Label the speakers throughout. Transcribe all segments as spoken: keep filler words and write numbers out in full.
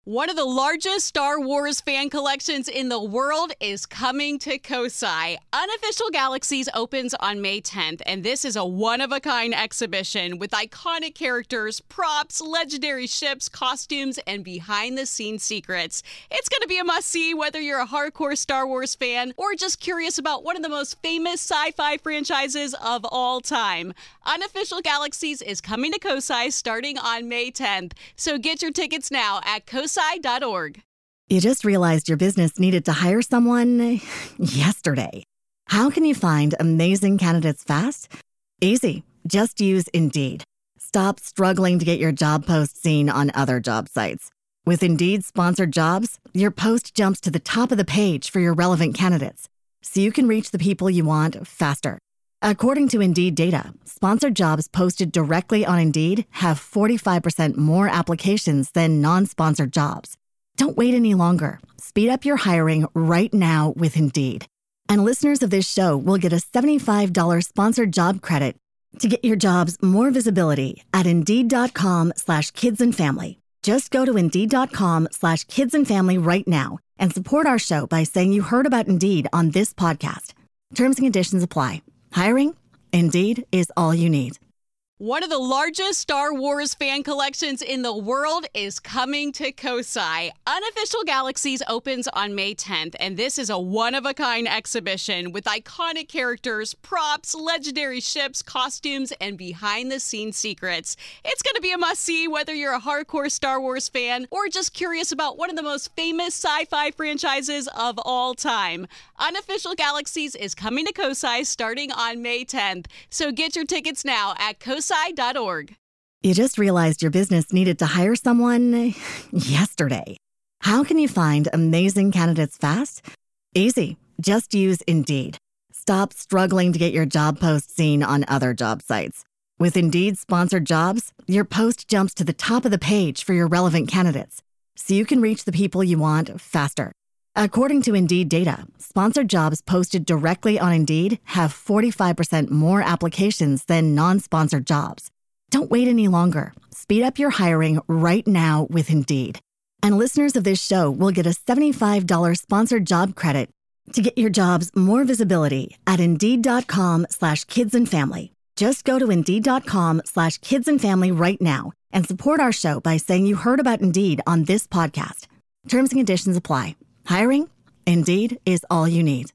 Speaker 1: One of the largest Star Wars fan collections in the world is coming to Kosai. Unofficial Galaxies opens on May tenth, and this is a one-of-a-kind exhibition with iconic characters, props, legendary ships, costumes, and behind-the-scenes secrets. It's going to be a must-see whether you're a hardcore Star Wars fan or just curious about one of the most famous sci-fi franchises of all time. Unofficial Galaxies is coming to Kosai starting on May tenth, so get your tickets now at kosai dot org.
Speaker 2: You just realized your business needed to hire someone yesterday. How can you find amazing candidates fast? Easy. Just use Indeed. Stop struggling to get your job post seen on other job sites. With Indeed sponsored jobs, your post jumps to the top of the page for your relevant candidates, so you can reach the people you want faster. According to Indeed data, sponsored jobs posted directly on Indeed have forty-five percent more applications than non-sponsored jobs. Don't wait any longer. Speed up your hiring right now with Indeed. And listeners of this show will get a seventy-five dollars sponsored job credit to get your jobs more visibility at Indeed.com slash kids and family. Just go to Indeed.com slash kids and family right now and support our show by saying you heard about Indeed on this podcast. Terms and conditions apply. Hiring? Indeed is all you need.
Speaker 1: One of the largest Star Wars fan collections in the world is coming to Kosai. Unofficial Galaxies opens on May tenth, and this is a one-of-a-kind exhibition with iconic characters, props, legendary ships, costumes, and behind-the-scenes secrets. It's going to be a must-see whether you're a hardcore Star Wars fan or just curious about one of the most famous sci-fi franchises of all time. Unofficial Galaxies is coming to Kosai starting on May tenth, so get your tickets now at kosai dot org.
Speaker 2: You just realized your business needed to hire someone yesterday. How can you find amazing candidates fast? Easy. Just use Indeed. Stop struggling to get your job post seen on other job sites. With Indeed sponsored jobs, your post jumps to the top of the page for your relevant candidates, so you can reach the people you want faster. According to Indeed data, sponsored jobs posted directly on Indeed have forty-five percent more applications than non-sponsored jobs. Don't wait any longer. Speed up your hiring right now with Indeed. And listeners of this show will get a seventy-five dollars sponsored job credit to get your jobs more visibility at Indeed.com slash kids and family. Just go to Indeed.com slash kids and family right now and support our show by saying you heard about Indeed on this podcast. Terms and conditions apply. Hiring? Indeed is all you need.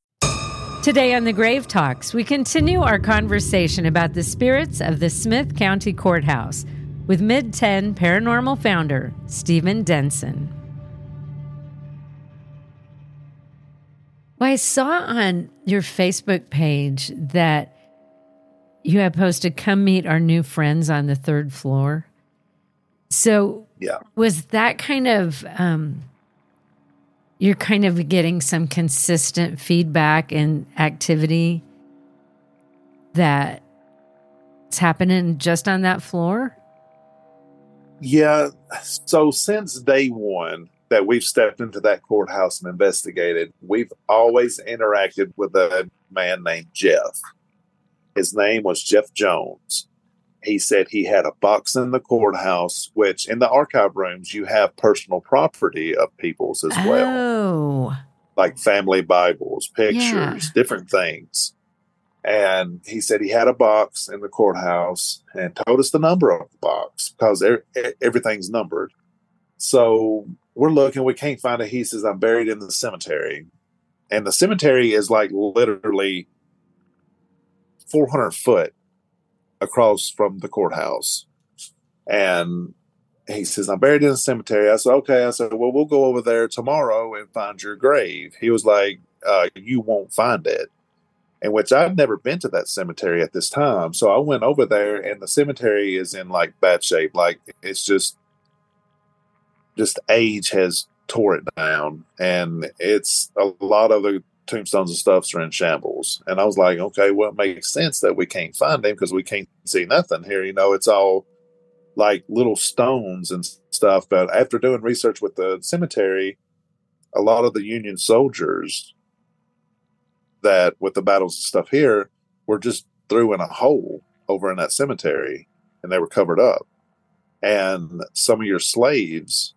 Speaker 3: Today on the Grave Talks, we continue our conversation about the spirits of the Smith County Courthouse with Mid ten Paranormal founder Stephen Denson. Well, I saw on your Facebook page that you have posted, "Come meet our new friends on the third floor." So,
Speaker 4: yeah,
Speaker 3: was that kind of... Um, you're kind of getting some consistent feedback and activity that's happening just on that floor?
Speaker 4: Yeah. So since day one that we've stepped into that courthouse and investigated, we've always interacted with a man named Jeff. His name was Jeff Jones. He said he had a box in the courthouse, which in the archive rooms, you have personal property of people's as well.
Speaker 3: Oh.
Speaker 4: Like family Bibles, pictures,
Speaker 3: Yeah.
Speaker 4: different things. And he said he had a box in the courthouse and told us the number of the box because er- everything's numbered. So we're looking, we can't find it. He says, "I'm buried in the cemetery." And the cemetery is like literally four hundred foot across from the courthouse. And he says, "I'm buried in the cemetery." I said, "Okay." I said, "Well, we'll go over there tomorrow and find your grave." He was like, uh, "You won't find it." In which I've never been to that cemetery at this time. So I went over there and the cemetery is in like bad shape. Like it's just, just age has tore it down. And it's a lot of the tombstones and stuffs are in shambles. And I was like, okay, well, it makes sense that we can't find him because we can't see nothing here. You know, it's all like little stones and stuff. But after doing research with the cemetery, a lot of the Union soldiers that with the battles and stuff here were just threw in a hole over in that cemetery and they were covered up. And some of your slaves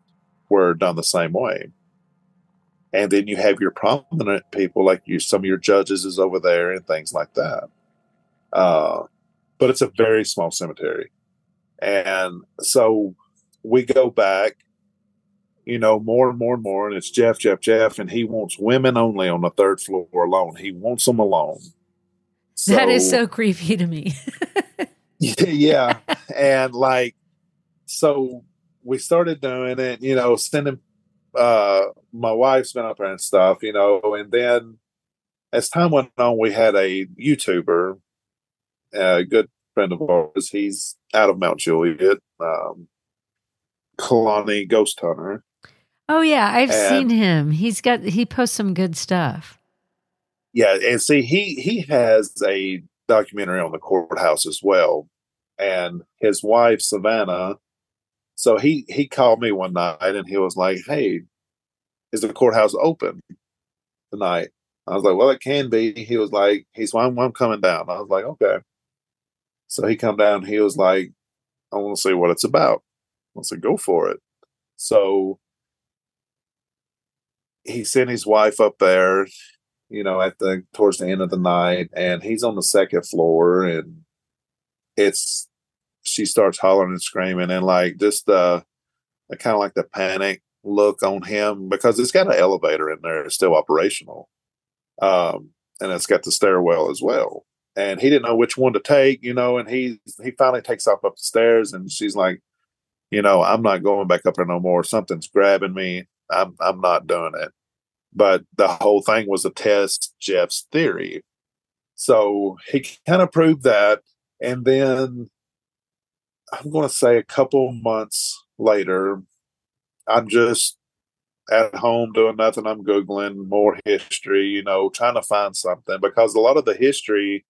Speaker 4: were done the same way. And then you have your prominent people, like you, some of your judges is over there and things like that. Uh, but it's a very small cemetery. And so we go back, you know, more and more and more, and it's Jeff, Jeff, Jeff, and he wants women only on the third floor alone. He wants them alone. So,
Speaker 3: that is so creepy to me.
Speaker 4: yeah. And like, so we started doing it, you know, sending, uh, my wife's been up there and stuff, you know, and then as time went on, we had a YouTuber, a good friend of ours. He's out of Mount Juliet, um, Kalani Ghost Hunter.
Speaker 3: Oh yeah, I've
Speaker 4: and,
Speaker 3: seen him. He's got he posts some good stuff.
Speaker 4: Yeah, and see, he he has a documentary on the courthouse as well, and his wife Savannah. So he he called me one night and he was like, "Hey, is the courthouse open tonight?" I was like, "Well, it can be." He was like, "He's well, I'm, I'm coming down." I was like, "Okay." So he come down. He was like, "I want to see what it's about." I said, "Go for it." So he sent his wife up there, you know, at the towards the end of the night, and he's on the second floor, and it's she starts hollering and screaming, and like just uh, kind of like the panic look on him, because it's got an elevator in there, it's still operational, um, and it's got the stairwell as well. And he didn't know which one to take, you know, and he he finally takes off up the stairs, and she's like, you know, "I'm not going back up there no more. Something's grabbing me. I'm I'm not doing it." But the whole thing was to test Jeff's theory. So he kind of proved that. And then I'm going to say a couple months later, I'm just at home doing nothing. I'm Googling more history, you know, trying to find something, because a lot of the history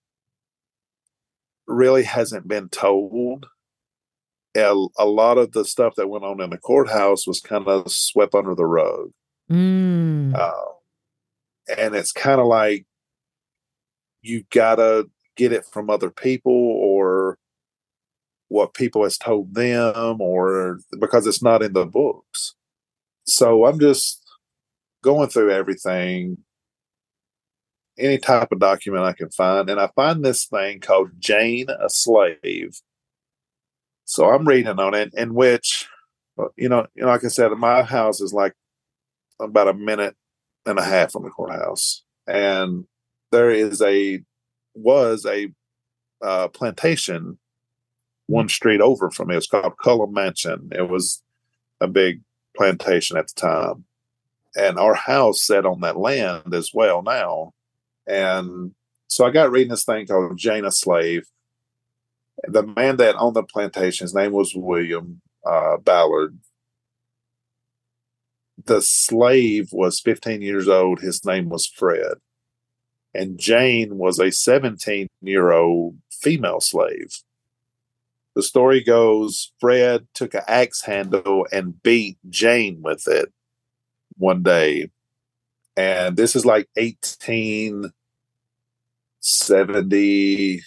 Speaker 4: really hasn't been told. A, a lot of the stuff that went on in the courthouse was kind of swept under the rug.
Speaker 3: Mm.
Speaker 4: Uh, and it's kind of like you gotta get it from other people, or what people has told them, or because it's not in the books. So I'm just going through everything, any type of document I can find, and I find this thing called Jane a Slave. So I'm reading on it, in which, you know, you know, like I said, my house is like about a minute and a half from the courthouse, and there is a was a uh, plantation one street over from me. It's called Cullum Mansion. It was a big plantation at the time, and our house sat on that land as well now. And so I got reading this thing called Jane a Slave. The man that owned the plantation, his name was William uh, Ballard. The slave was fifteen years old. His name was Fred. And Jane was a seventeen-year-old female slave. The story goes, Fred took an axe handle and beat Jane with it one day. And this is like eighteen seventy-nine,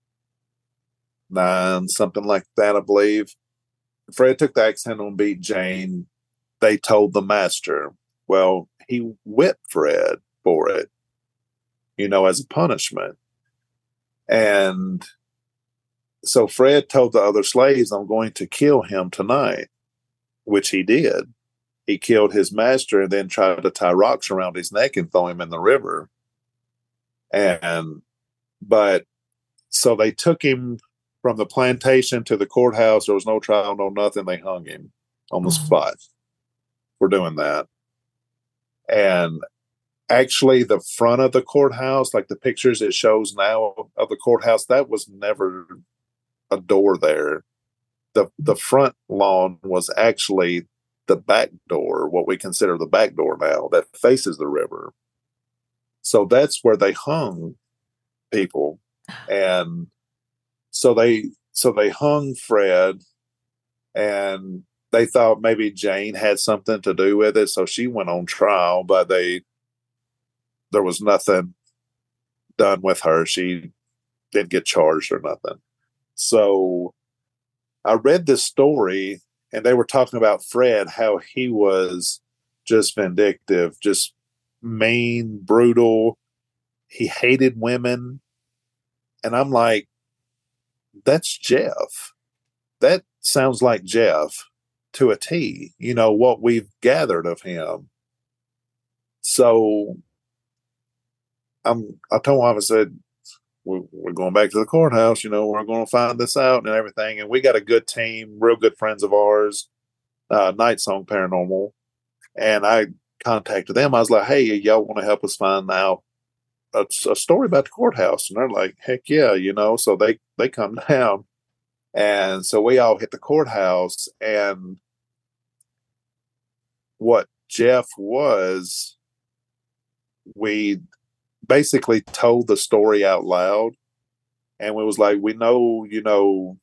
Speaker 4: something like that, I believe. Fred took the axe handle and beat Jane. They told the master. Well, he whipped Fred for it, you know, as a punishment. And so Fred told the other slaves, I'm going to kill him tonight, which he did. He killed his master and then tried to tie rocks around his neck and throw him in the river. And, but, so they took him from the plantation to the courthouse. There was no trial, no nothing. They hung him on the spot for doing that. And actually, the front of the courthouse, like the pictures it shows now of the courthouse, that was never a door there. The the front lawn was actually the back door, what we consider the back door now, that faces the river. So that's where they hung people. And so they so they hung Fred, and they thought maybe Jane had something to do with it, so she went on trial, but they there was nothing done with her. She didn't get charged or nothing. So I read this story and they were talking about Fred, how he was just vindictive, just mean, brutal. He hated women. And I'm like, that's Jeff. That sounds like Jeff to a T, you know, what we've gathered of him. So I'm, I told him, I said, we're, we're going back to the courthouse, you know, we're going to find this out and everything. And we got a good team, real good friends of ours, uh, Night Song Paranormal. And I contacted them. I was like, hey, y'all want to help us find out a, a story about the courthouse? And they're like, heck yeah, you know, so they, they come down. And so we all hit the courthouse, and what Jeff was, we basically told the story out loud, and we was like, we know, you know,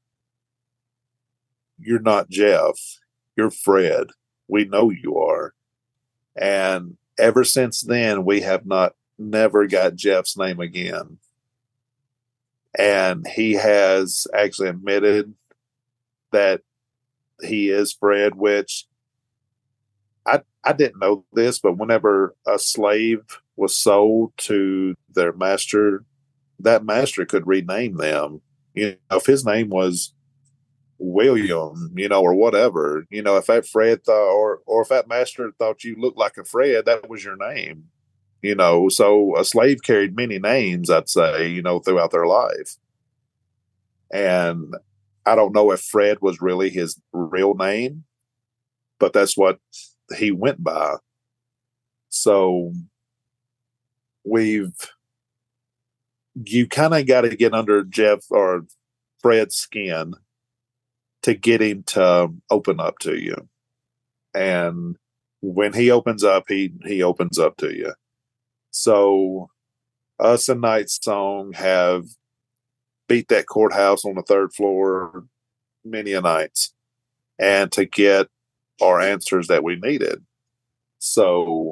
Speaker 4: you're not Jeff, you're Fred. We know you are. And ever since then, we have not, never got Jeff's name again. And he has actually admitted that he is Fred, which I I didn't know this, but whenever a slave was sold to their master, that master could rename them. You know, if his name was William, you know, or whatever, you know, if that Fred thought, or or if that master thought you looked like a Fred, that was your name. You know, so a slave carried many names, I'd say, you know, throughout their life. And I don't know if Fred was really his real name, but that's what he went by. So we've, you kind of got to get under Jeff or Fred's skin to get him to open up to you. And when he opens up, he, he opens up to you. So us and Night Song have beat that courthouse on the third floor many a nights, and to get our answers that we needed. So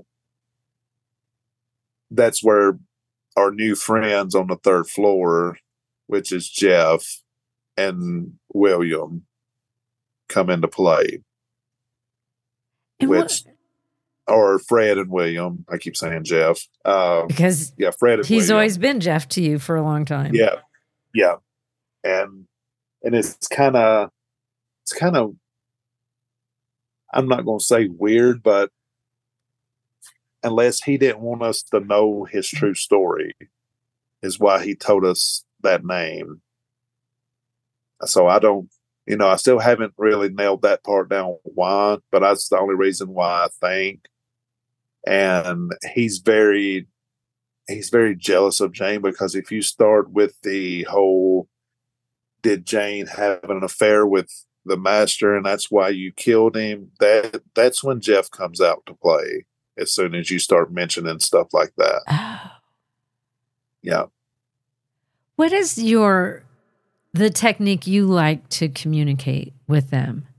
Speaker 4: that's where our new friends on the third floor, which is Jeff and William, come into play.
Speaker 3: And
Speaker 4: which
Speaker 3: what-
Speaker 4: or Fred and William. I keep saying Jeff. Um,
Speaker 3: because
Speaker 4: yeah, Fred and
Speaker 3: he's
Speaker 4: William.
Speaker 3: always been Jeff to you for a long time.
Speaker 4: Yeah. Yeah. And and it's kind of, it's kind of, I'm not going to say weird, but unless he didn't want us to know his true story is why he told us that name. So I don't, you know, I still haven't really nailed that part down why, but that's the only reason why I think. And he's very, he's very jealous of Jane, because if you start with the whole, did Jane have an affair with the master and that's why you killed him, that that's when Jeff comes out to play, as soon as you start mentioning stuff like that.
Speaker 3: Oh.
Speaker 4: Yeah.
Speaker 3: What is your, the technique you like to communicate with them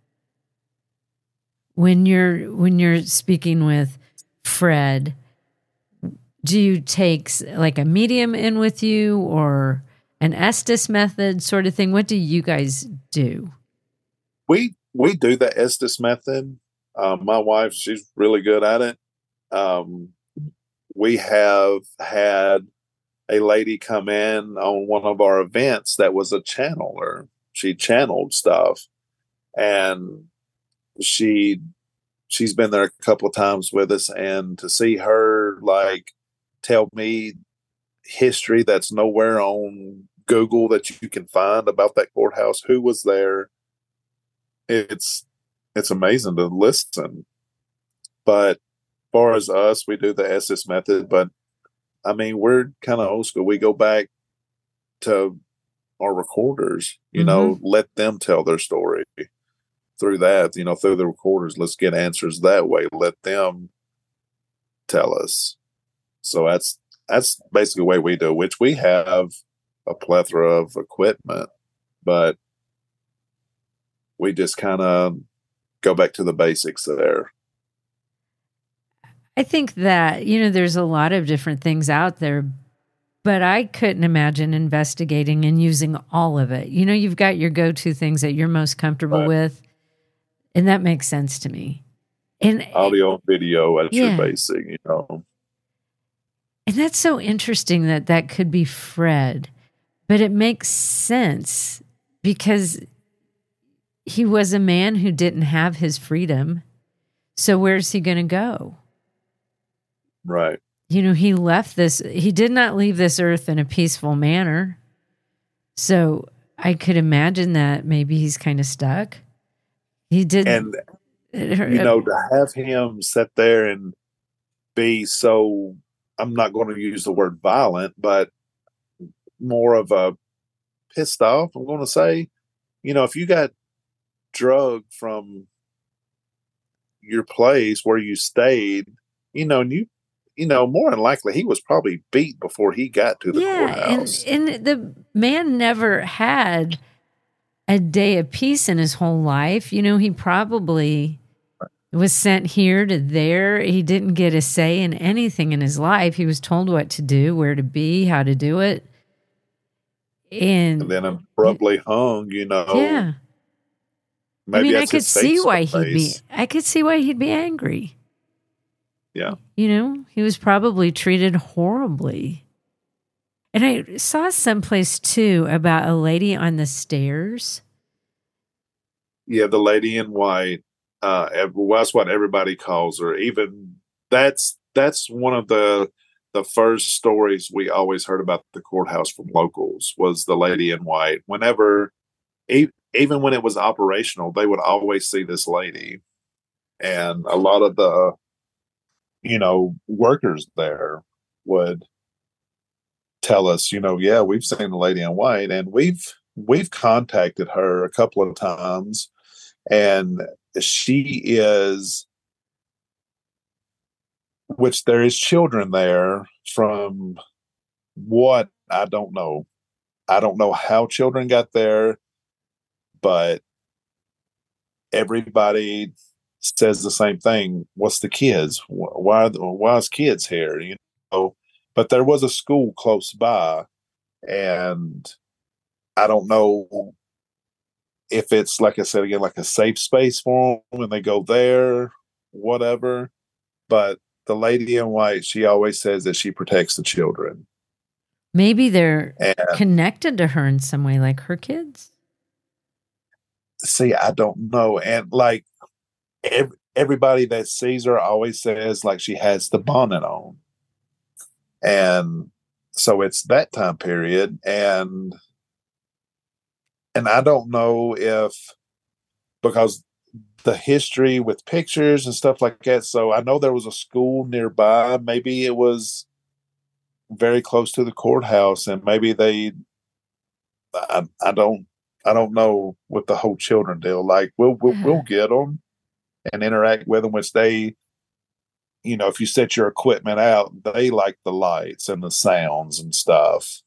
Speaker 3: when you're, when you're speaking with Fred? Do you take like a medium in with you, or an Estes method sort of thing? What do you guys do?
Speaker 4: We we do the Estes method. Um, my wife, she's really good at it. Um, we have had a lady come in on one of our events that was a channeler. She channeled stuff, and she she's been there a couple of times with us. And to see her like tell me history that's nowhere on Google that you can find about that courthouse, who was there, it's it's amazing to listen. But as far as us, we do the Estes method, but I mean, we're kind of old school. We go back to our recorders, you mm-hmm. know, let them tell their story through that, you know, through the recorders. Let's get answers that way. Let them tell us. So that's that's basically the way we do, which we have a plethora of equipment, but we just kind of go back to the basics there.
Speaker 3: I think that, you know, there's a lot of different things out there, but I couldn't imagine investigating and using all of it. You know, you've got your go-to things that you're most comfortable
Speaker 4: right.
Speaker 3: with, And that makes sense to me. And
Speaker 4: audio and video as
Speaker 3: yeah.
Speaker 4: you're basing, you know.
Speaker 3: And that's so interesting that that could be Fred, but it makes sense because he was a man who didn't have his freedom. So where's he going to go?
Speaker 4: Right.
Speaker 3: You know, he left this, he did not leave this earth in a peaceful manner. So I could imagine that maybe he's kind of stuck. He did.
Speaker 4: And, you know, to have him sit there and be so, I'm not going to use the word violent, but more of a pissed off, I'm going to say, you know, if you got drugged from your place where you stayed, you know, and you, you know, more than likely he was probably beat before he got to the
Speaker 3: yeah,
Speaker 4: courthouse.
Speaker 3: And, and the man never had a day of peace in his whole life. You know, he probably was sent here to there. He didn't get a say in anything in his life. He was told what to do, where to be, how to do it. And,
Speaker 4: and then abruptly hung, you know.
Speaker 3: Yeah.
Speaker 4: Maybe
Speaker 3: I mean, I
Speaker 4: that's
Speaker 3: could
Speaker 4: his
Speaker 3: see
Speaker 4: safe
Speaker 3: why he'd be,
Speaker 4: space.
Speaker 3: I could see why he'd be angry.
Speaker 4: Yeah.
Speaker 3: You know, he was probably treated horribly. And I saw someplace too about a lady on the stairs.
Speaker 4: Yeah, the lady in white. Uh, ev- well, that's what everybody calls her. Even that's that's one of the the first stories we always heard about the courthouse from locals was the lady in white. Whenever, e- even when it was operational, they would always see this lady, and a lot of the, you know, workers there would tell us, you know, yeah, we've seen the lady in white, and we've we've contacted her a couple of times, and she is, which there is children there from what I don't know. I don't know how children got there, but everybody says the same thing. What's the kids? Why, why is kids here? You know, but there was a school close by, and I don't know if it's, like I said again, like a safe space for them when they go there, whatever. But the lady in white, she always says that she protects the children.
Speaker 3: Maybe they're
Speaker 4: and,
Speaker 3: connected to her in some way, like her kids.
Speaker 4: See, I don't know. And like every, everybody that sees her always says like she has the bonnet on. And so it's that time period. And and I don't know if, because the history with pictures and stuff like that. So I know there was a school nearby. Maybe it was very close to the courthouse, and maybe they, I, I don't, I don't know with the whole children deal. Like we'll, we'll, we'll get them and interact with them, which they, you know, if you set your equipment out, they like the lights and the sounds and stuff.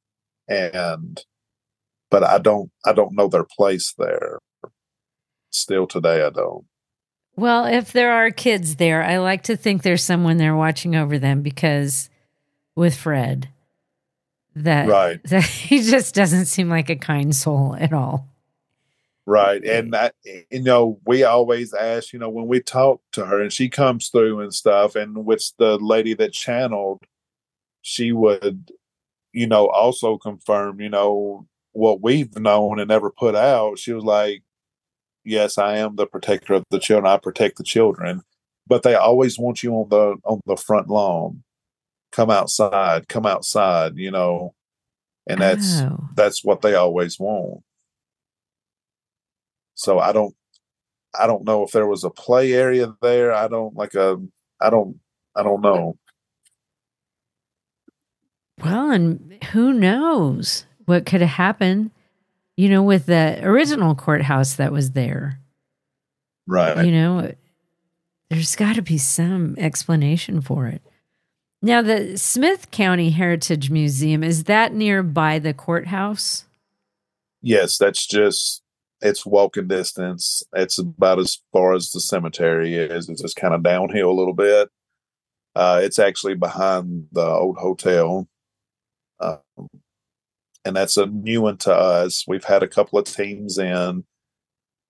Speaker 4: And, but I don't, I don't know their place there. Still today, I don't.
Speaker 3: Well, if there are kids there, I like to think there's someone there watching over them, because with Fred, that,
Speaker 4: right.
Speaker 3: that he just doesn't seem like a kind soul at all.
Speaker 4: Right. And that, you know, we always ask, you know, when we talk to her and she comes through and stuff, and with the lady that channeled, she would, you know, also confirm, you know, what we've known and never put out. She was like, yes, I am the protector of the children. I protect the children, but they always want you on the, on the front lawn. Come outside, come outside, you know, and that's,
Speaker 3: Oh.
Speaker 4: that's what they always want. So I don't, I don't know if there was a play area there. I don't like a, I don't, I don't know.
Speaker 3: Well, and who knows what could have happened, you know, with the original courthouse that was there.
Speaker 4: Right.
Speaker 3: You know, there's got to be some explanation for it. Now, the Smith County Heritage Museum, is that nearby the courthouse?
Speaker 4: Yes, that's just, it's walking distance. It's about as far as the cemetery is. It's just kind of downhill a little bit. Uh, it's actually behind the old hotel. Um, and that's a new one to us. We've had a couple of teams in.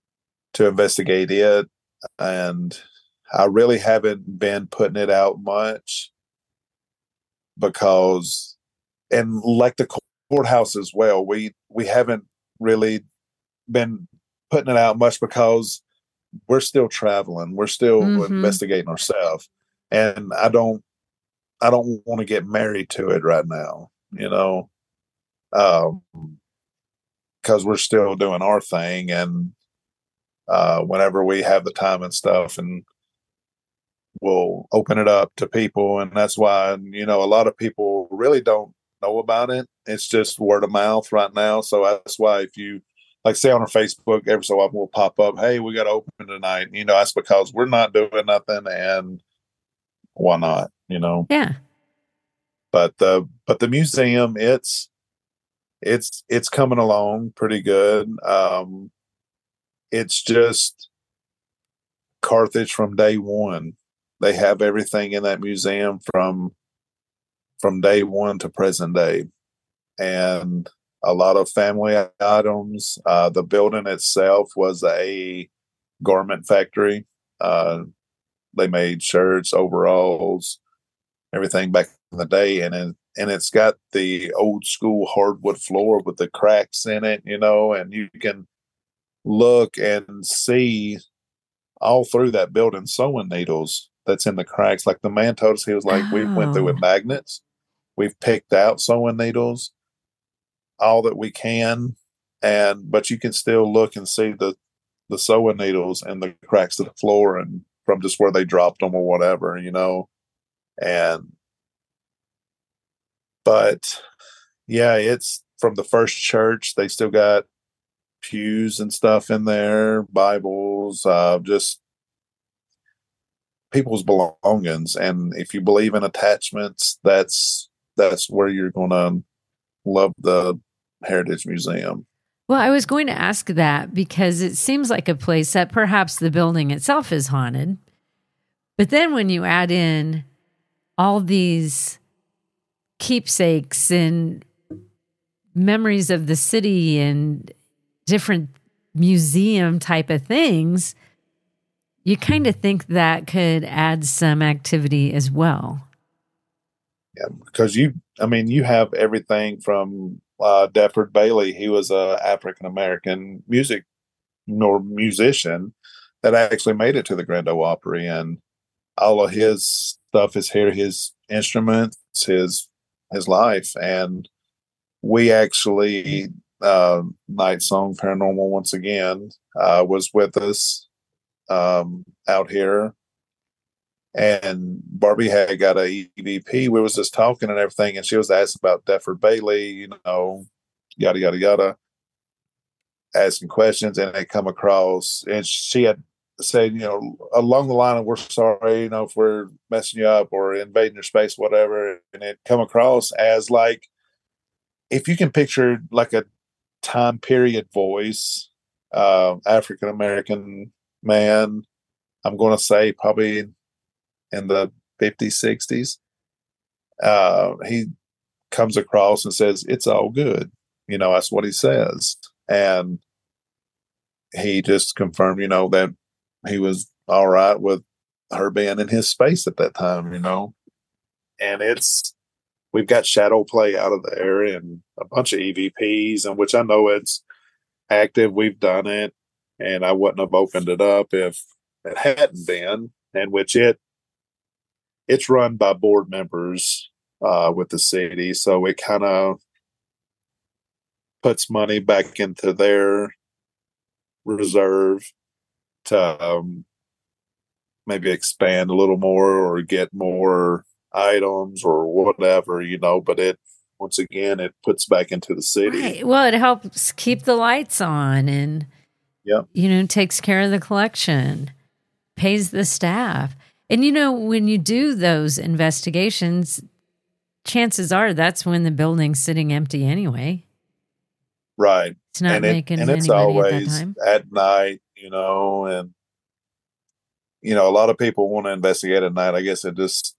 Speaker 4: to investigate it. And I really haven't been putting it out much because, and like the courthouse as well, we, we haven't really been putting it out much because we're still traveling. We're still
Speaker 3: Mm-hmm.
Speaker 4: investigating ourselves. And I don't, I don't want to get married to it right now, you know, um, because we're still doing our thing. And uh, whenever we have the time and stuff, and we'll open it up to people. And that's why, you know, a lot of people really don't know about it. It's just word of mouth right now. So that's why if you, like, say on our Facebook, every so often will pop up, hey, we got to open tonight. You know, that's because we're not doing nothing, and why not, you know?
Speaker 3: Yeah.
Speaker 4: But the, but the museum, it's, it's, it's coming along pretty good. Um, it's just Carthage from day one. They have everything in that museum from, from day one to present day. And a lot of family items. Uh, the building itself was a garment factory. Uh, they made shirts, overalls, everything back in the day. And it, and it's got the old school hardwood floor with the cracks in it, you know, and you can look and see all through that building sewing needles that's in the cracks. Like the man told us, he was like,
Speaker 3: Oh.
Speaker 4: we went through with magnets. We've picked out sewing needles, all that we can, and but you can still look and see the the sewing needles and the cracks of the floor, and from just where they dropped them or whatever, you know. And but yeah, it's from the first church. They still got pews and stuff in there, Bibles, uh, just people's belongings. And if you believe in attachments, that's that's where you're gonna love the Heritage Museum.
Speaker 3: Well, I was going to ask that because it seems like a place that perhaps the building itself is haunted. But then when you add in all these keepsakes and memories of the city and different museum type of things, you kind of think that could add some activity as well.
Speaker 4: Yeah, because you, I mean, you have everything from uh, Defford Bailey. He was a African American music nor musician that actually made it to the Grand Ole Opry, and all of his stuff is here, his instruments, his his life. And we actually, uh, Night Song Paranormal once again uh, was with us um, out here. And Barbie had got a E V P. We was just talking and everything, and she was asking about Defford Bailey, you know, yada yada yada, asking questions, and they come across, and she had said, you know, along the line of, "We're sorry, you know, if we're messing you up or invading your space, whatever," and it come across as like, if you can picture like a time period voice, uh, African American man, I'm going to say probably in the fifties, sixties, uh, he comes across and says, "It's all good." You know, that's what he says. And he just confirmed, you know, that he was all right with her being in his space at that time, you know. And it's, we've got shadow play out of there and a bunch of E V Ps, and which I know it's active. We've done it, and I wouldn't have opened it up if it hadn't been, and which it, it's run by board members uh, with the city, so it kind of puts money back into their reserve to um, maybe expand a little more or get more items or whatever, you know. But it, once again, it puts back into the city.
Speaker 3: Right. Well, it helps keep the lights on, and
Speaker 4: yeah,
Speaker 3: you know, takes care of the collection, pays the staff. And, you know, when you do those investigations, chances are that's when the building's sitting empty anyway.
Speaker 4: Right.
Speaker 3: It's not
Speaker 4: and it,
Speaker 3: making
Speaker 4: and
Speaker 3: any
Speaker 4: it's
Speaker 3: money at that
Speaker 4: always
Speaker 3: time.
Speaker 4: at night, you know, and, you know, a lot of people want to investigate at night. I guess it just,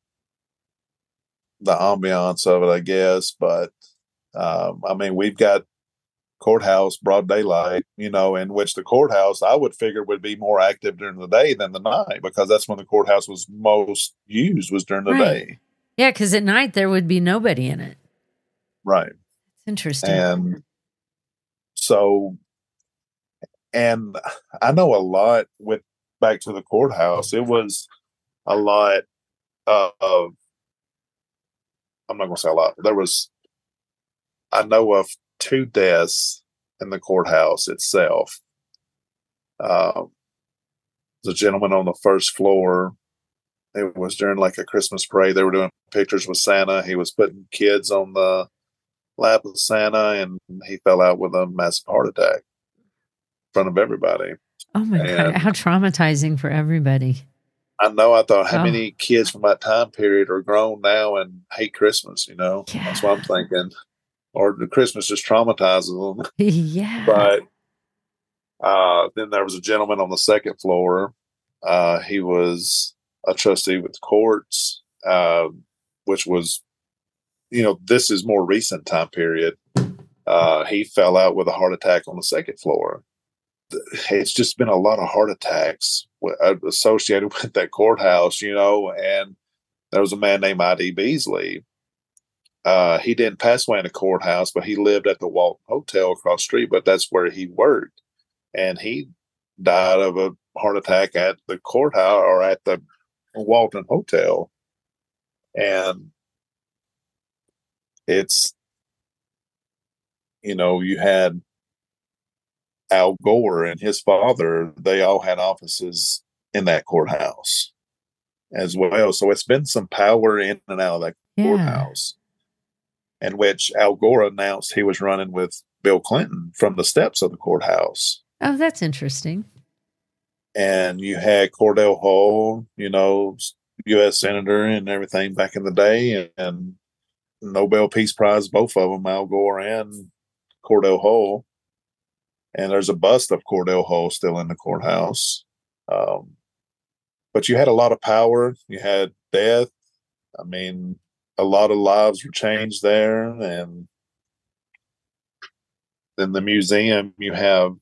Speaker 4: the ambiance of it, I guess. But, um, I mean, we've got courthouse, broad daylight, you know, in which the courthouse I would figure would be more active during the day than the night, because that's when the courthouse was most used, was during the
Speaker 3: Right.
Speaker 4: day.
Speaker 3: Yeah, because at night there would be nobody in it.
Speaker 4: Right.
Speaker 3: It's interesting.
Speaker 4: And so, and I know a lot with back to the courthouse. It was a lot of, I'm not going to say a lot. There was, I know of two deaths in the courthouse itself. Uh, there's a gentleman on the first floor. It was during like a Christmas parade. They were doing pictures with Santa. He was putting kids on the lap of Santa, and he fell out with a massive heart attack in front of everybody.
Speaker 3: Oh my
Speaker 4: And
Speaker 3: God. How traumatizing for everybody.
Speaker 4: I know. I thought, how
Speaker 3: Oh.
Speaker 4: many kids from that time period are grown now and hate Christmas? You know,
Speaker 3: Yeah.
Speaker 4: that's what I'm thinking. Or the Christmas just traumatizes them.
Speaker 3: Yeah.
Speaker 4: But uh, then there was a gentleman on the second floor. Uh, he was a trustee with the courts, uh, which was, you know, this is more recent time period. Uh, he fell out with a heart attack on the second floor. It's just been a lot of heart attacks associated with that courthouse, you know. And there was a man named I D Beasley. Uh, he didn't pass away in the courthouse, but he lived at the Walton Hotel across the street, but that's where he worked. And he died of a heart attack at the courthouse or at the Walton Hotel. And it's, you know, you had Al Gore and his father, they all had offices in that courthouse as well. So it's been some power in and out of that
Speaker 3: Yeah.
Speaker 4: courthouse, in which Al Gore announced he was running with Bill Clinton from the steps of the courthouse.
Speaker 3: Oh, that's interesting.
Speaker 4: And you had Cordell Hull, you know, U S Senator and everything back in the day, and, and Nobel Peace Prize, both of them, Al Gore and Cordell Hull. And there's a bust of Cordell Hull still in the courthouse. Um, but you had a lot of power. You had death. I mean, a lot of lives were changed there. And in the museum, you have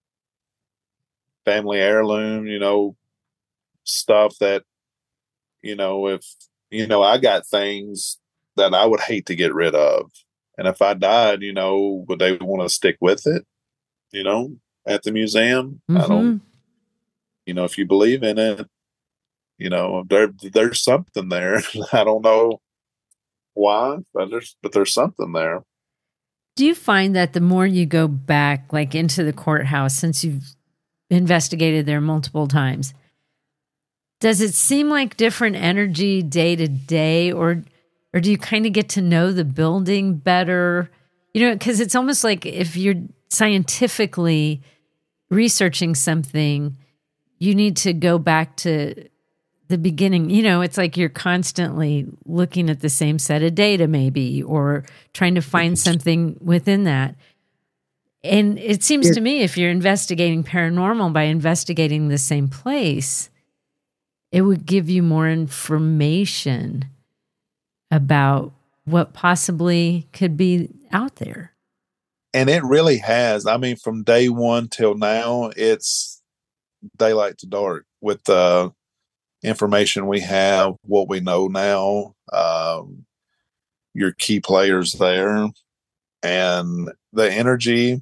Speaker 4: family heirloom, you know, stuff that, you know, if, you know, I got things that I would hate to get rid of. And if I died, you know, would they want to stick with it, you know, at the museum?
Speaker 3: Mm-hmm.
Speaker 4: I don't, you know, if you believe in it, you know, there, there's something there. I don't know why, but there's, but there's something there.
Speaker 3: Do you find that the more you go back, like into the courthouse, since you've investigated there multiple times, does it seem like different energy day to day, or or do you kind of get to know the building better? You know, because it's almost like if you're scientifically researching something, you need to go back to the beginning. You know, it's like you're constantly looking at the same set of data maybe, or trying to find something within that. And it seems to me if you're investigating paranormal by investigating the same place, it would give you more information about what possibly could be out there.
Speaker 4: And it really has. I mean, from day one till now, it's daylight to dark with the information we have, what we know now, um, your key players there, and the energy.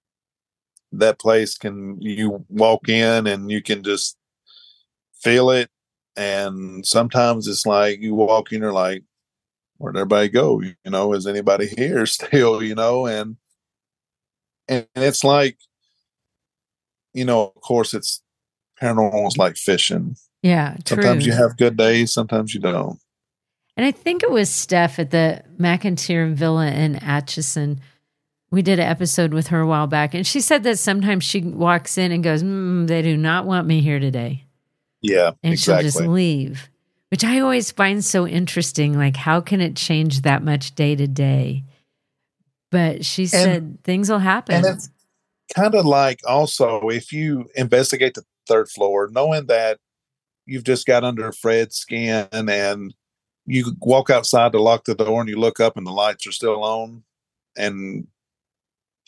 Speaker 4: That place can, you walk in and you can just feel it. And sometimes it's like you walk in, you're like, where'd everybody go? You know, is anybody here still, you know? And, and it's like, you know, of course it's paranormal is like fishing.
Speaker 3: Yeah. True.
Speaker 4: Sometimes you have good days, sometimes you don't.
Speaker 3: And I think it was Steph at the McIntyre Villa in Atchison. We did an episode with her a while back, and she said that sometimes she walks in and goes, mm, they do not want me here today.
Speaker 4: Yeah,
Speaker 3: and
Speaker 4: exactly.
Speaker 3: she'll just leave, which I always find so interesting. Like, how can it change that much day to day? But she said and, things will happen.
Speaker 4: And it's kind of like also if you investigate the third floor, knowing that you've just got under Fred's skin and you walk outside to lock the door and you look up and the lights are still on, and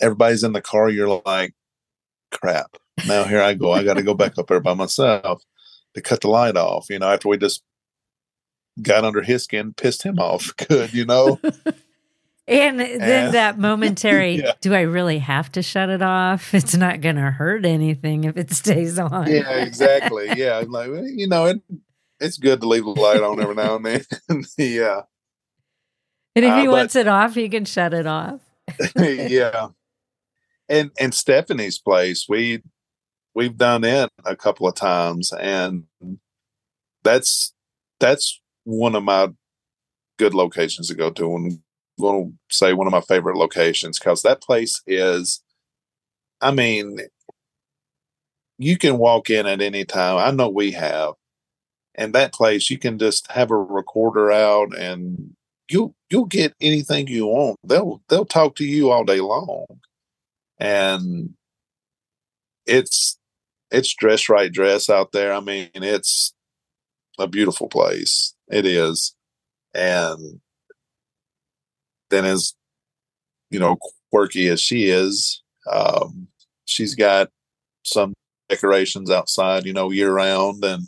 Speaker 4: everybody's in the car. You're like, crap. Now here I go. I got to go back up there by myself to cut the light off. You know, after we just got under his skin, pissed him off good, you know.
Speaker 3: And then and, that momentary, yeah. do I really have to shut it off? It's not going to hurt anything if it stays on.
Speaker 4: Yeah, exactly. Yeah. Like, you know, it, it's good to leave the light on every now and then. Yeah.
Speaker 3: And if he
Speaker 4: uh,
Speaker 3: wants
Speaker 4: but,
Speaker 3: it off, he can shut it off.
Speaker 4: Yeah. And, and Stephanie's place, we, we've done it a couple of times, and that's, that's one of my good locations to go to. And I'm going to say one of my favorite locations, because that place is, I mean, you can walk in at any time. I know we have, and that place, you can just have a recorder out and you'll, you'll get anything you want. They'll, they'll talk to you all day long. And it's, it's dress right dress out there. I mean, it's a beautiful place. It is. And then, as you know, quirky as she is, um, she's got some decorations outside, you know, year round, and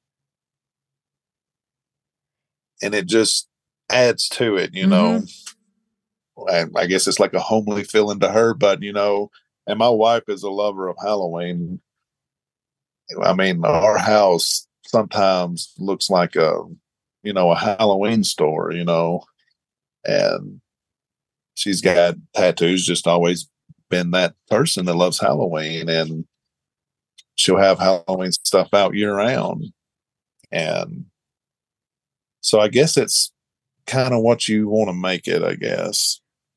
Speaker 4: and it just adds to it, you mm-hmm. know. I, I guess it's like a homely feeling to her, but you know, and my wife is a lover of Halloween. I mean, our house sometimes looks like a, you know, a Halloween store, you know, and she's got tattoos, just always been that person that loves Halloween, and she'll have Halloween stuff out year round. And so I guess it's kind of what you want to make it, I guess.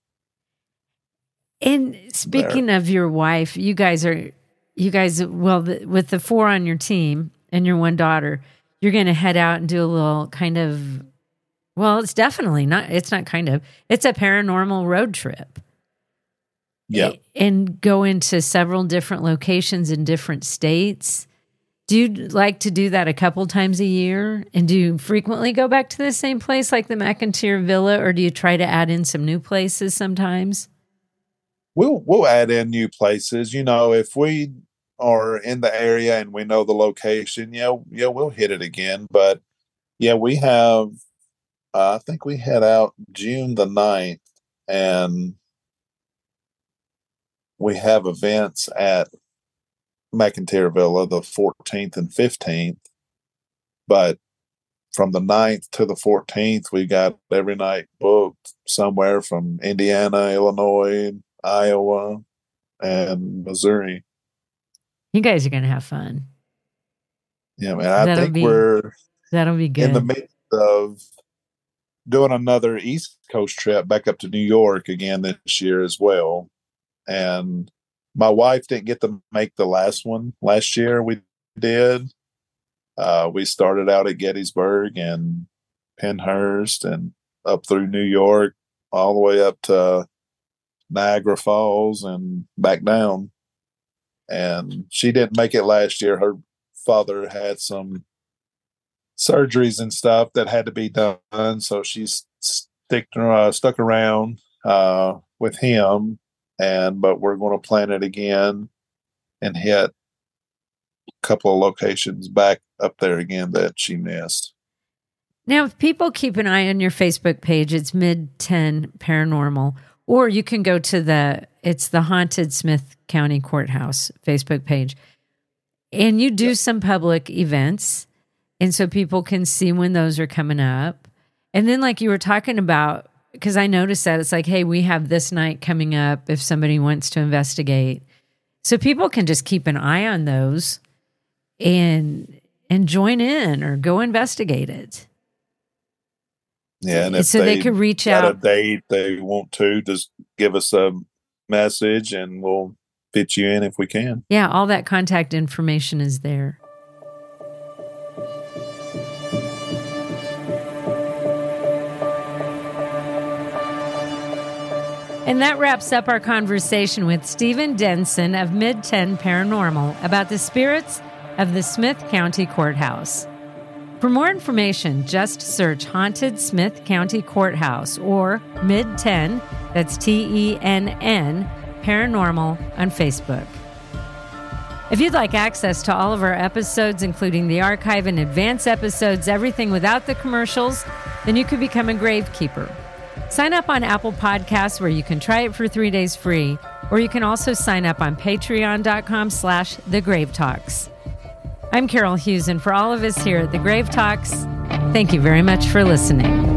Speaker 3: And speaking there. of your wife, you guys are, you guys, well, the, with the four on your team and your one daughter, you're going to head out and do a little kind of, well, it's definitely not, it's not kind of, it's a paranormal road trip.
Speaker 4: Yeah.
Speaker 3: And go into several different locations in different states. Do you like to do that a couple times a year? And do you frequently go back to the same place like the McIntyre Villa, or do you try to add in some new places sometimes?
Speaker 4: We'll, we'll add in new places. You know, if we are in the area and we know the location, yeah, yeah, we'll hit it again. But yeah, we have, uh, I think we head out June the ninth, and we have events at McIntyre Villa the fourteenth and fifteenth. But from the ninth to the fourteenth, we got every night booked somewhere from Indiana, Illinois, Iowa, and Missouri.
Speaker 3: You guys are going to have fun.
Speaker 4: Yeah, man. I
Speaker 3: that'll
Speaker 4: think
Speaker 3: be,
Speaker 4: we're
Speaker 3: that'll be good.
Speaker 4: in the midst of doing another East Coast trip back up to New York again this year as well. And my wife didn't get to make the last one last year. We did. Uh, we started out at Gettysburg and Pennhurst and up through New York, all the way up to Niagara Falls and back down. And she didn't make it last year. Her father had some surgeries and stuff that had to be done, so she's stick, uh, stuck around uh, with him. And but we're going to plan it again and hit a couple of locations back up there again that she missed.
Speaker 3: Now, if people keep an eye on your Facebook page, it's Mid ten Paranormal, or you can go to the, it's the Haunted Smith County Courthouse Facebook page, and you do yep. some public events, and so people can see when those are coming up. And then like you were talking about, because I noticed that it's like, hey, we have this night coming up if somebody wants to investigate. So people can just keep an eye on those and and join in or go investigate it.
Speaker 4: Yeah, and if
Speaker 3: so they, they could reach
Speaker 4: got
Speaker 3: out.
Speaker 4: a date they want to, just give us a message and we'll fit you in if we can.
Speaker 3: Yeah, all that contact information is there. And that wraps up our conversation with Stephen Denson of Mid ten Paranormal about the spirits of the Smith County Courthouse. For more information, just search Haunted Smith County Courthouse or Mid ten, that's T E N N, Paranormal on Facebook. If you'd like access to all of our episodes, including the archive and advanced episodes, everything without the commercials, then you could become a Gravekeeper. Sign up on Apple Podcasts, where you can try it for three days free, or you can also sign up on patreon.com slash The Grave Talks. I'm Carol Hughes, and for all of us here at The Grave Talks, thank you very much for listening.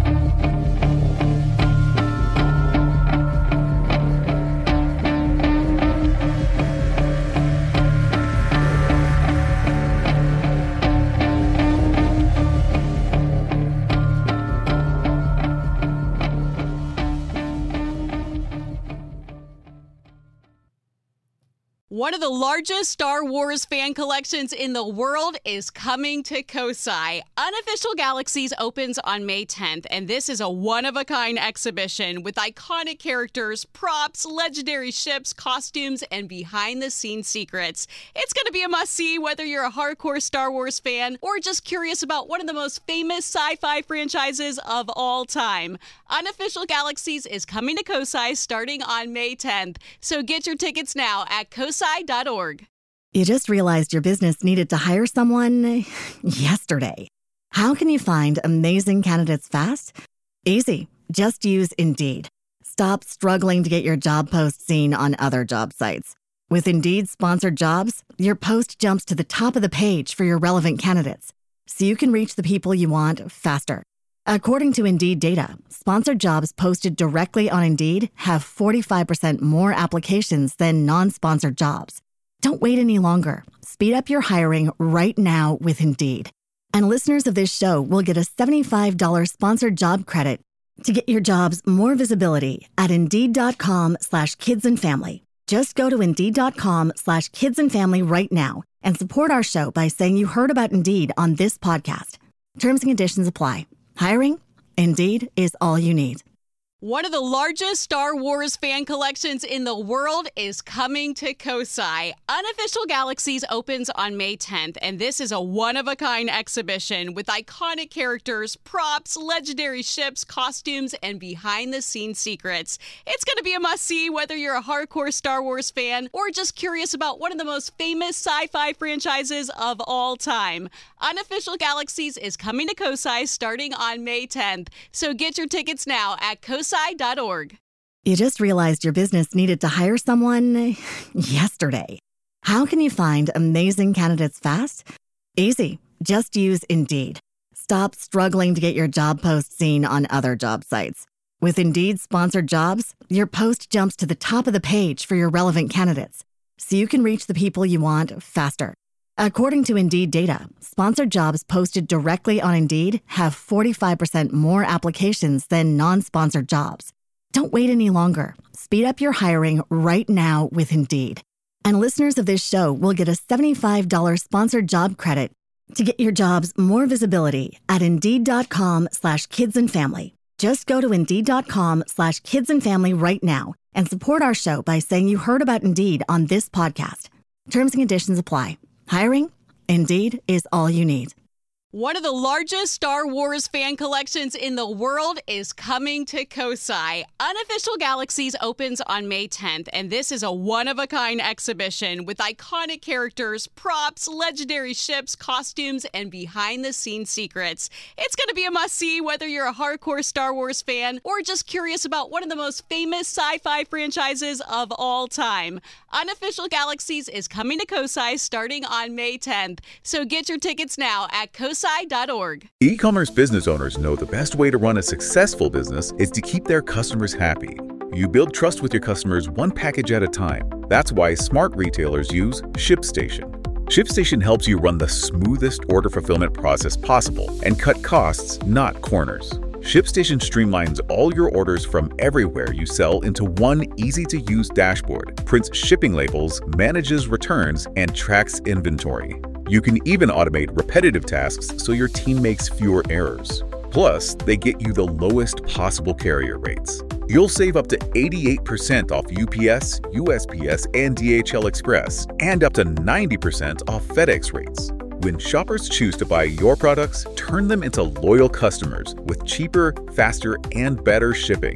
Speaker 1: One of the largest Star Wars fan collections in the world is coming to Kosai. Unofficial Galaxies opens on May tenth, and this is a one-of-a-kind exhibition with iconic characters, props, legendary ships, costumes, and behind-the-scenes secrets. It's going to be a must-see whether you're a hardcore Star Wars fan or just curious about one of the most famous sci-fi franchises of all time. Unofficial Galaxies is coming to Kosai starting on May tenth, so get your tickets now at kosai dot org.
Speaker 2: You just realized your business needed to hire someone yesterday. How can you find amazing candidates fast? Easy. Just use Indeed. Stop struggling to get your job post seen on other job sites. With Indeed sponsored jobs, your post jumps to the top of the page for your relevant candidates, so you can reach the people you want faster. According to Indeed data, sponsored jobs posted directly on Indeed have forty-five percent more applications than non-sponsored jobs. Don't wait any longer. Speed up your hiring right now with Indeed. And listeners of this show will get a seventy-five dollars sponsored job credit to get your jobs more visibility at Indeed.com slash kids and family. Just go to Indeed.com slash kids and family right now and support our show by saying you heard about Indeed on this podcast. Terms and conditions apply. Hiring? Indeed is all you need.
Speaker 1: One of the largest Star Wars fan collections in the world is coming to Kosai. Unofficial Galaxies opens on May tenth, and this is a one-of-a-kind exhibition with iconic characters, props, legendary ships, costumes, and behind-the-scenes secrets. It's going to be a must-see whether you're a hardcore Star Wars fan or just curious about one of the most famous sci-fi franchises of all time. Unofficial Galaxies is coming to Kosai starting on May tenth, so get your tickets now at kosai dot org.
Speaker 2: You just realized your business needed to hire someone yesterday. How can you find amazing candidates fast? Easy. Just use Indeed. Stop struggling to get your job post seen on other job sites. With Indeed sponsored jobs, your post jumps to the top of the page for your relevant candidates, so you can reach the people you want faster. According to Indeed data, sponsored jobs posted directly on Indeed have forty-five percent more applications than non-sponsored jobs. Don't wait any longer. Speed up your hiring right now with Indeed. And listeners of this show will get a seventy-five dollars sponsored job credit to get your jobs more visibility at Indeed.com slash kids and family. Just go to Indeed.com slash kids and family right now and support our show by saying you heard about Indeed on this podcast. Terms and conditions apply. Hiring? Indeed is all you need.
Speaker 1: One of the largest Star Wars fan collections in the world is coming to Kosai. Unofficial Galaxies opens on May tenth, and this is a one-of-a-kind exhibition with iconic characters, props, legendary ships, costumes, and behind-the-scenes secrets. It's going to be a must-see whether you're a hardcore Star Wars fan or just curious about one of the most famous sci-fi franchises of all time. Unofficial Galaxies is coming to Kosai starting on May tenth, so get your tickets now at kosai dot org.
Speaker 5: E-commerce business owners know the best way to run a successful business is to keep their customers happy. You build trust with your customers one package at a time. That's why smart retailers use ShipStation. ShipStation helps you run the smoothest order fulfillment process possible and cut costs, not corners. ShipStation streamlines all your orders from everywhere you sell into one easy-to-use dashboard, prints shipping labels, manages returns, and tracks inventory. You can even automate repetitive tasks so your team makes fewer errors. Plus, they get you the lowest possible carrier rates. You'll save up to eighty-eight percent off U P S, U S P S, and D H L Express, and up to ninety percent off FedEx rates. When shoppers choose to buy your products, turn them into loyal customers with cheaper, faster, and better shipping.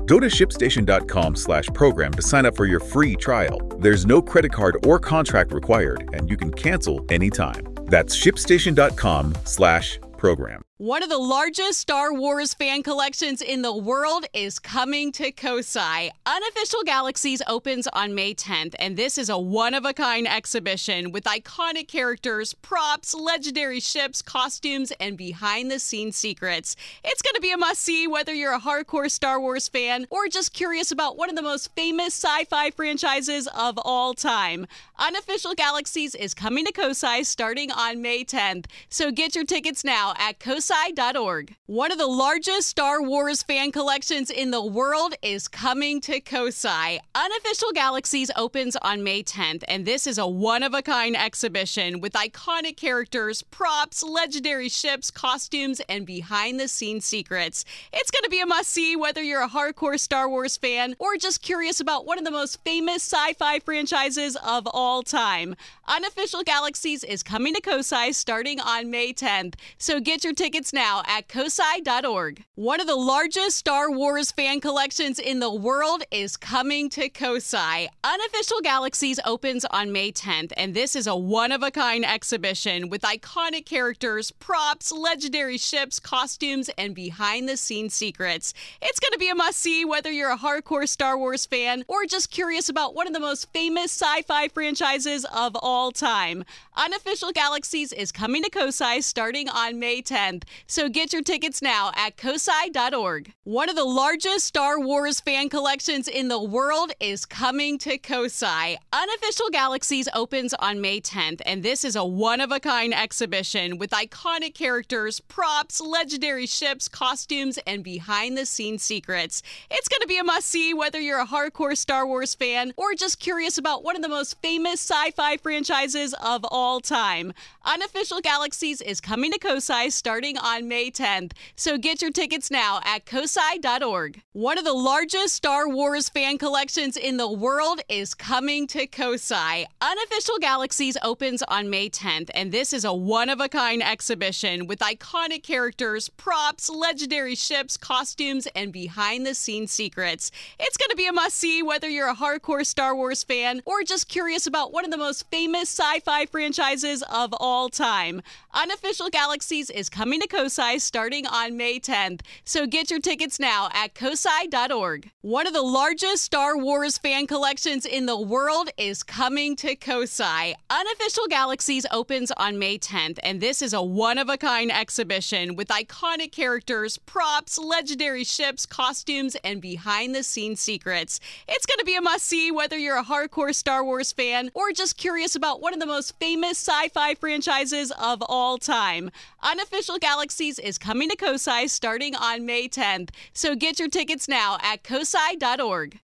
Speaker 5: Go to ShipStation.com slash program to sign up for your free trial. There's no credit card or contract required, and you can cancel anytime. That's ShipStation.com slash program.
Speaker 1: One of the largest Star Wars fan collections in the world is coming to Kosai. Unofficial Galaxies opens on May tenth, and this is a one-of-a-kind exhibition with iconic characters, props, legendary ships, costumes, and behind-the-scenes secrets. It's going to be a must-see whether you're a hardcore Star Wars fan or just curious about one of the most famous sci-fi franchises of all time. Unofficial Galaxies is coming to Kosai starting on May tenth, so get your tickets now at kosai dot org. One of the largest Star Wars fan collections in the world is coming to Kosai. Unofficial Galaxies opens on May tenth, and this is a one-of-a-kind exhibition with iconic characters, props, legendary ships, costumes, and behind-the-scenes secrets. It's going to be a must-see whether you're a hardcore Star Wars fan or just curious about one of the most famous sci-fi franchises of all time. Unofficial Galaxies is coming to Kosai starting on May tenth, so get your tickets now at kosai dot org. One of the largest Star Wars fan collections in the world is coming to Kosai. Unofficial Galaxies opens on May tenth, and this is a one-of-a-kind exhibition with iconic characters, props, legendary ships, costumes, and behind-the-scenes secrets. It's going to be a must-see whether you're a hardcore Star Wars fan or just curious about one of the most famous sci-fi franchises of all time. Unofficial Galaxies is coming to Kosai starting on May tenth, so get your tickets now at kosai dot org. One of the largest Star Wars fan collections in the world is coming to Kosai. Unofficial Galaxies opens on May tenth, and this is a one-of-a-kind exhibition with iconic characters, props, legendary ships, costumes, and behind-the-scenes secrets. It's going to be a must-see whether you're a hardcore Star Wars fan or just curious about one of the most famous sci-fi franchises of all time. Unofficial Galaxies is coming to Kosai starting on May tenth, so get your tickets now at kosai dot org. One of the largest Star Wars fan collections in the world is coming to Kosai. Unofficial Galaxies opens on May tenth, and this is a one-of-a-kind exhibition with iconic characters, props, legendary ships, costumes, and behind-the-scenes secrets. It's going to be a must-see whether you're a hardcore Star Wars fan or just curious about one of the most famous sci-fi franchises of all time. Unofficial Galaxies is coming to Kosai starting on May tenth, so get your tickets now at kosai dot org. One of the largest Star Wars fan collections in the world is coming to Kosai. Unofficial Galaxies opens on May tenth, and this is a one-of-a-kind exhibition with iconic characters, props, legendary ships, costumes, and behind-the-scenes secrets. It's going to be a must-see whether you're a hardcore Star Wars fan or just curious about one of the most famous sci-fi franchises of all time. Unofficial Galaxies is coming to Kosai starting on May tenth, so get your tickets now at kosai dot org.